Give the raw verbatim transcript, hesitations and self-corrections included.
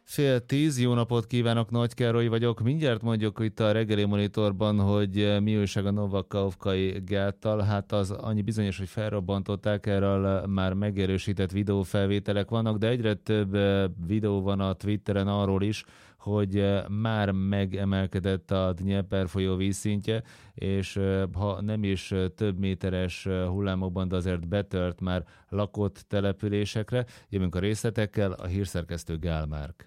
Fél tíz, jó napot kívánok, Nagy Károly vagyok. Mindjárt mondjuk itt a reggeli monitorban, hogy mi újság a Novakaukai gáttal. Hát az annyi bizonyos, hogy felrobbantották, erről már megerősített videófelvételek vannak, de egyre több videó van a Twitteren arról is, hogy már megemelkedett a Dnyeper folyó vízszintje, és ha nem is több méteres hullámokban, de azért betört már lakott településekre. Jövünk a részletekkel, a hírszerkesztő Gál Márk.